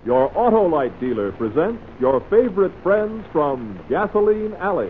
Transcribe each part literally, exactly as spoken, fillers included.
Your Autolite dealer presents your favorite friends from Gasoline Alley.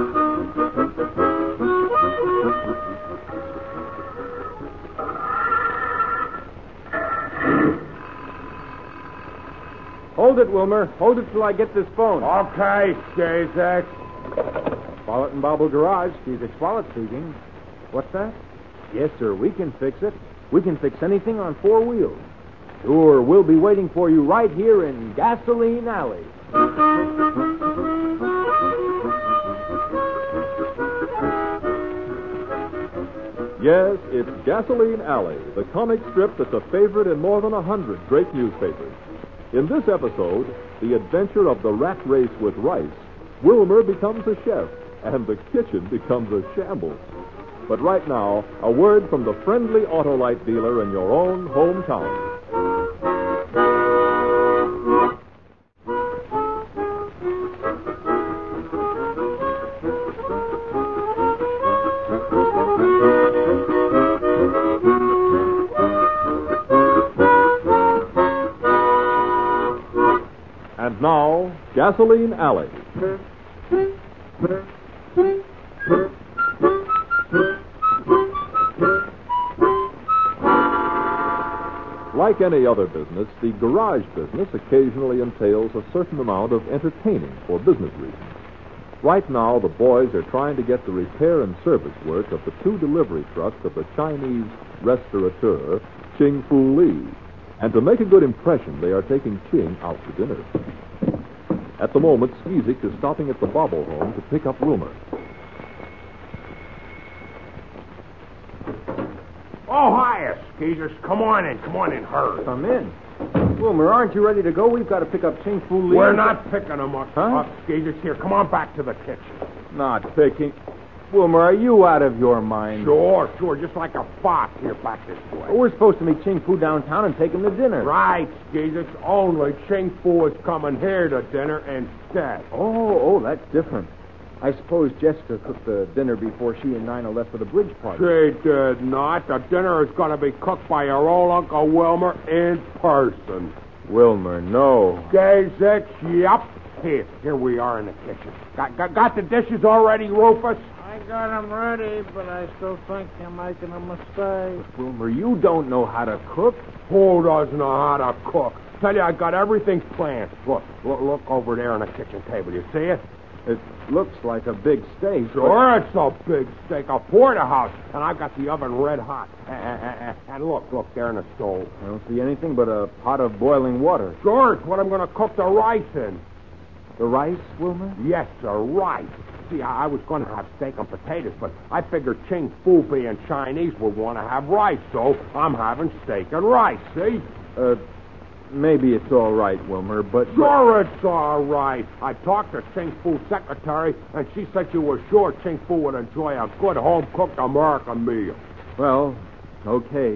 Hold it, Wilmer. Hold it till I get this phone. Okay, Skazek. Follett and Bobble Garage. Skazek Follett speaking. What's that? Yes, sir. We can fix it. We can fix anything on four wheels. Sure, we'll be waiting for you right here in Gasoline Alley. Yes, it's Gasoline Alley, the comic strip that's a favorite in more than a hundred great newspapers. In this episode, the adventure of the rat race with rice, Wilmer becomes a chef, and the kitchen becomes a shambles. But right now, a word from the friendly Autolite dealer in your own hometown. And now, Gasoline Alley. Like any other business, the garage business occasionally entails a certain amount of entertaining for business reasons. Right now, the boys are trying to get the repair and service work of the two delivery trucks of the Chinese restaurateur, Ching Fu Li. And to make a good impression, they are taking Ching out to dinner. At the moment, Skeezik is stopping at the Bobble home to pick up Wilmer. Oh, hiya, Skeezers. Come on in. Come on in, hurry. Come in. Wilmer, aren't you ready to go? We've got to pick up Ching Fu Li. We're not picking them up, huh? up Skeezers. Here, come on back to the kitchen. Not picking. Wilmer, are you out of your mind? Sure, sure. Just like a fox. Here, back this way. Well, we're supposed to meet Ching Fu downtown and take him to dinner. Right, Skeezers. Only Ching Fu is coming here to dinner instead. Oh, oh, that's different. I suppose Jessica cooked the dinner before she and Nina left for the bridge party. She did not. The dinner is going to be cooked by your old Uncle Wilmer in person. Wilmer, no. Gazek, yep. Here, here we are in the kitchen. Got, got, got the dishes already, Rufus? I got them ready, but I still think you're making a mistake. But Wilmer, you don't know how to cook. Who doesn't know how to cook? Tell you, I got everything planned. Look, look, look over there on the kitchen table. You see it? It looks like a big steak. Sure, it's a big steak, a porterhouse, and I've got the oven red hot. And, and look, look, there in the stove. I don't see anything but a pot of boiling water. Sure, it's what I'm going to cook the rice in. The rice, Wilmer? Yes, sir, rice. See, I, I was going to have steak and potatoes, but I figured Ching Fu being Chinese would want to have rice, so I'm having steak and rice, see? Uh... Maybe it's all right, Wilmer, but... Sure it's all right. I talked to Ching Fu's secretary, and she said she was sure Ching Fu would enjoy a good home-cooked American meal. Well, okay.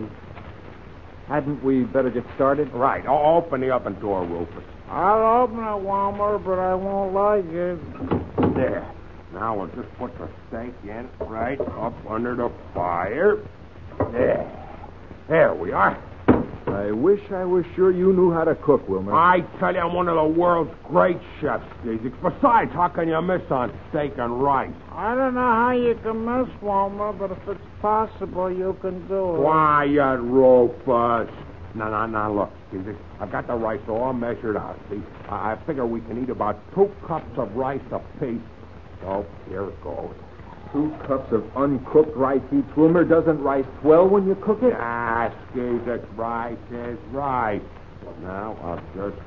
Hadn't we better get started? Right. I'll open the oven door, Rufus. I'll open it, Wilmer, but I won't like it. There. Now we'll just put the steak in right up under the fire. There. There we are. I wish I was sure you knew how to cook, Wilmer. I tell you, I'm one of the world's great chefs, Skeezik. Besides, how can you miss on steak and rice? I don't know how you can miss, Wilmer, but if it's possible, you can do it. Quiet, Rufus. No, no, no, look, Skeezik. I've got the rice all measured out, see? I, I figure we can eat about two cups of rice apiece. So, here it goes. Two cups of uncooked rice each. Wilmer, doesn't rice swell when you cook it? Ah, Skeezik, rice is rice. Now I'll just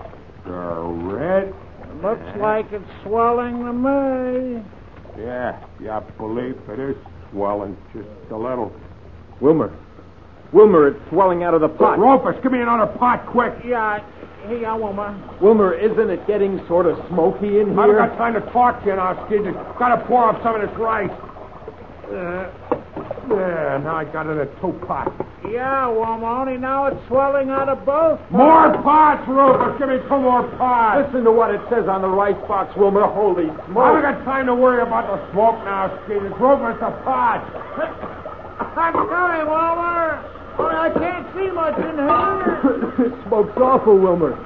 stir it. It looks like it's swelling to me. Yeah, yeah, I believe it is swelling just a little. Wilmer. Wilmer, it's swelling out of the pot. Rufus, give me another pot, quick. Yeah, here you are, Wilmer. Wilmer, isn't it getting sort of smoky in here? I haven't got time to talk to you now, Skeezik. Got to pour up some of this rice. Uh, yeah, now I got it in two pots. Yeah, Wilmer, only now it's swelling out of both. More pots, Rufus. Give me two more pots. Listen to what it says on the rice box, Wilmer. Holy smoke. I haven't got time to worry about the smoke now, Skeezik. Rufus, the pot. I'm sorry, Wilmer. Only I can't see much in here. It smoke's awful, Wilmer.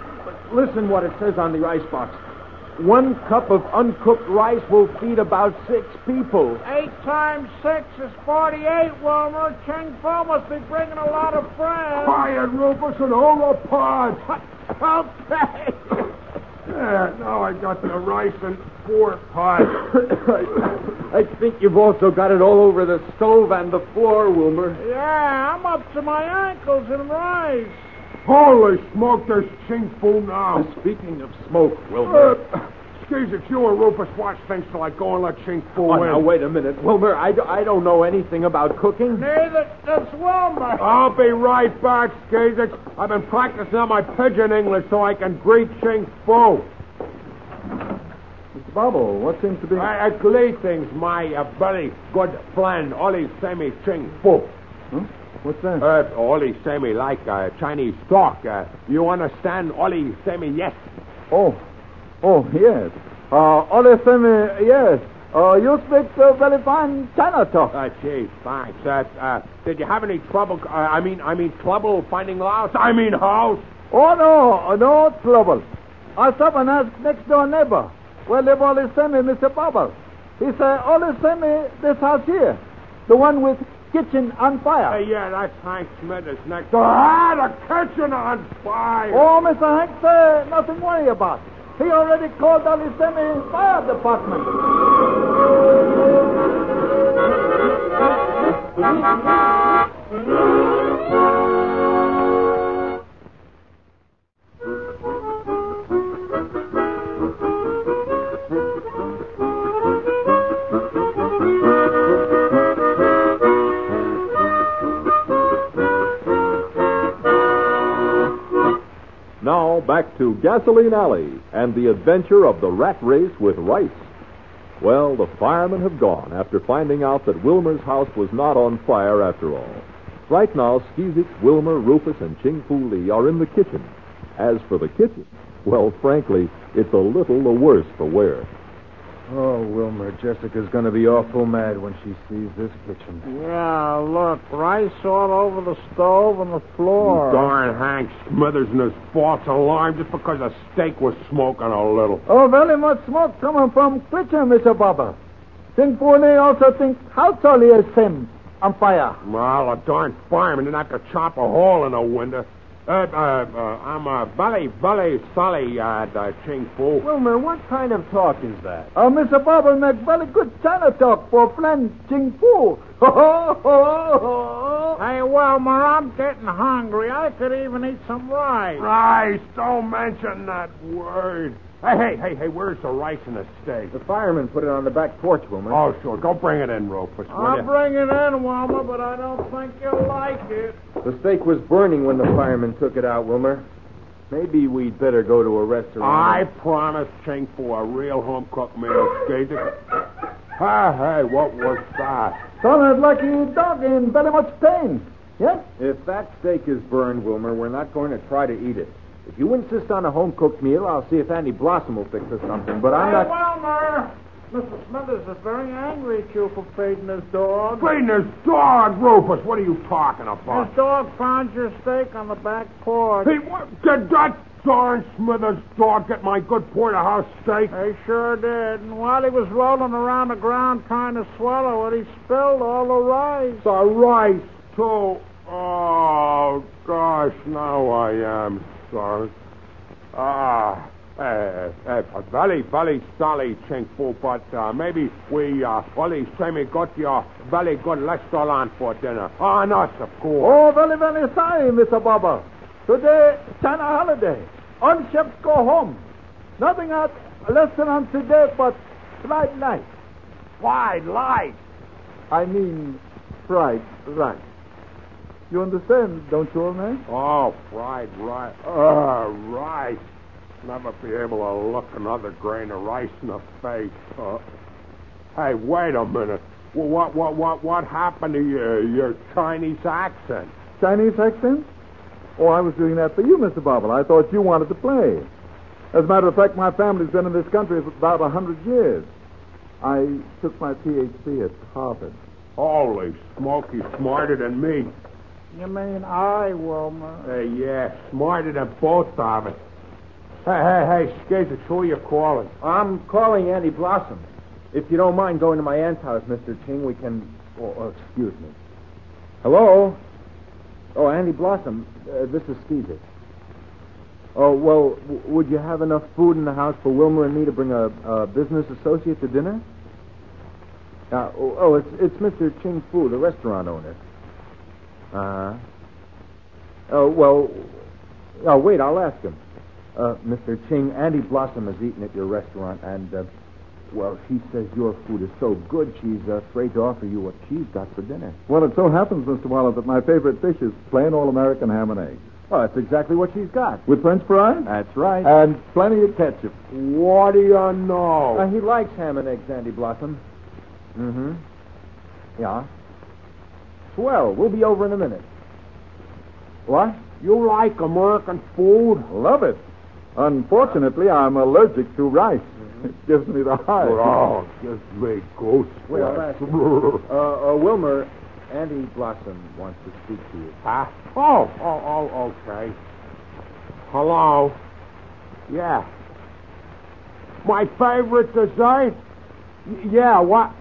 listen what it says on the ice box. One cup of uncooked rice will feed about six people. Eight times six is forty-eight, Wilmer. Ching Fu must be bringing a lot of friends. Quiet, Rufus, and hold the pod. Okay. Yeah, now I got the rice and four pots. I think you've also got it all over the stove and the floor, Wilmer. Yeah, I'm up to my ankles in rice. Holy smoke, there's Ching Fu now. Uh, speaking of smoke, Wilmer. Uh, excuse if you and Rufus watch things till I go and let Ching Fu Oh, in. now, wait a minute. Wilmer, I, do, I don't know anything about cooking. Neither does Wilmer. I'll be right back, Skazix. I've been practicing on my pigeon English so I can greet Ching Fu. Mister Bobble, what seems to be... I, I greetings, my uh, very good friend, Oli Semi Ching Fu. Huh? What's that? Uh, Oli Semi like uh, Chinese talk. Uh, you understand Oli Semi, yes? Oh, oh, yes. Uh, Ole Semi, yes. Uh, you speak uh, very fine China talk. Uh, gee, thanks. Uh, uh, did you have any trouble, uh, I mean, I mean, trouble finding house? I mean, house? Oh, no, no trouble. I stop and ask next door neighbor, where live Ole Semi, Mister Bobble. He say, Ole Semi, this house here, the one with kitchen on fire. Uh, yeah, that's Hank Smithers next door. Ah, the kitchen on fire. Oh, Mister Hank say, nothing worry about. He already called Ole Semi fire department. Now, back to Gasoline Alley and the adventure of the rat race with rice. Well, the firemen have gone after finding out that Wilmer's house was not on fire after all. Right now, Skizix, Wilmer, Rufus, and Ching Fu Lee are in the kitchen. As for the kitchen, well, frankly, it's a little the worse for wear. Oh, Wilmer, Jessica's going to be awful mad when she sees this kitchen. Yeah, look, rice all over the stove and the floor. Darn Hank Smithers and his false alarm just because a steak was smoking a little. Oh, very much smoke coming from kitchen, Mister Bobble. Think Fu Lee also think house Ole Semi on fire. Well, a darn fireman didn't have to chop a hole in a window. Uh, uh, uh, I'm uh, Belly, Belly, Sully, uh, the Ching Fu. Wilmer, what kind of talk is that? Uh, Mister Bobble make very good China talk for friend Ching Fu. Ho, ho, ho, ho. Hey, Wilmer, I'm getting hungry. I could even eat some rice. Rice, don't mention that word. Hey, hey, hey, hey, where's the rice and the steak? The fireman put it on the back porch, Wilmer. Oh, sure. Go bring it in, Rufus. I'll bring it in, Wilmer, but I don't think you'll like it. The steak was burning when the fireman took it out, Wilmer. Maybe we'd better go to a restaurant. I promised Ching Fu a real home-cooked meal, Skazix. Hey, hey, what was that? Sounded like a dog in very much pain. Yes? If that steak is burned, Wilmer, we're not going to try to eat it. If you insist on a home-cooked meal, I'll see if Andy Blossom will fix us something, but I'm Hey, not... Wilmer! Mister Smithers is very angry at you for feeding his dog. Feeding his dog, Rufus. What are you talking about? His dog found your steak on the back porch. Hey, what? Did that darn Smithers dog get my good porterhouse steak? He sure did. And while he was rolling around the ground trying to swallow it, he spilled all the rice. The rice, too. Oh, gosh, now I am sorry. Ah, uh, uh, very, very sorry, Ching Fu, but uh, maybe we uh, only semi got your very good restaurant for dinner. On us, of course. Oh, very, very sorry, Mister Bobble. Today, China holiday. All ships go home. Nothing at restaurant today but fried rice. Fried light. I mean, fried rice. You understand, don't you, old man? Oh, fried rice. Oh, rice. Never be able to look another grain of rice in the face. Uh, hey, wait a minute. Well, what, what, what, what happened to your, your Chinese accent? Chinese accent? Oh, I was doing that for you, Mister Bobble. I thought you wanted to play. As a matter of fact, my family's been in this country for about a hundred years. I took my P H D at Harvard. Holy smoke, he's smarter than me. You mean I, Wilmer? Uh, yeah, smarter than both of us. hey, hey, Skeezer, who are you calling? I'm calling Andy Blossom. If you don't mind going to my aunt's house, Mister Ching, we can... Oh, oh excuse me. Hello? Oh, Andy Blossom, uh, this is Skeezer. Oh, well, w- would you have enough food in the house for Wilmer and me to bring a, a business associate to dinner? Uh, oh, oh, it's it's Mister Ching Fu, the restaurant owner. Uh-huh. Oh, well... Oh, wait, I'll ask him. Uh, Mister Ching, Andy Blossom has eaten at your restaurant, and, uh, well, she says your food is so good she's uh, afraid to offer you what she's got for dinner. Well, it so happens, Mister Waller, that my favorite dish is plain all-American ham and eggs. Well, that's exactly what she's got. With French fries? That's right. And plenty of ketchup. What do you know? Uh, he likes ham and eggs, Andy Blossom. Mm-hmm. Yeah. Swell. We'll be over in a minute. What? You like American food? Love it. Unfortunately, I'm allergic to rice. It gives me the hives. Oh, just make ghost Well, flesh. that's uh, uh, Wilmer, Andy Blossom wants to speak to you. Huh? Oh, oh, oh, okay. Hello? Yeah. My favorite dessert? Y- yeah, what?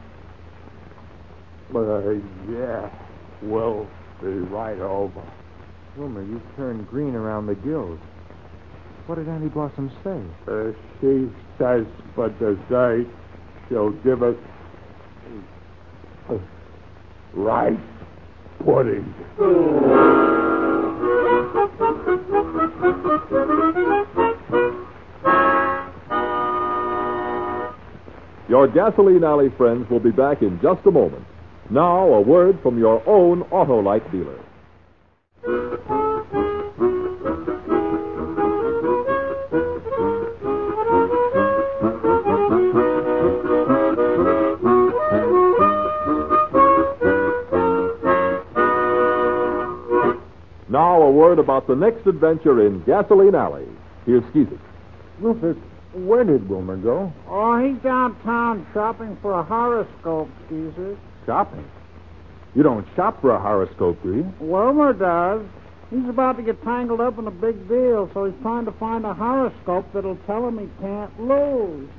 Uh, yeah. We'll be right over. Wilmer, you've turned green around the gills. What did Andy Blossom say? Uh, she says for dessert, she'll give us uh, rice pudding. Your Gasoline Alley friends will be back in just a moment. Now, a word from your own Autolite dealer. Now, a word about the next adventure in Gasoline Alley. Here's Skeezer. Rufus, where did Wilmer go? Oh, he's downtown shopping for a horoscope, Skeezer. Shopping. You don't shop for a horoscope, do you? Wilmer does. He's about to get tangled up in a big deal, so he's trying to find a horoscope that'll tell him he can't lose.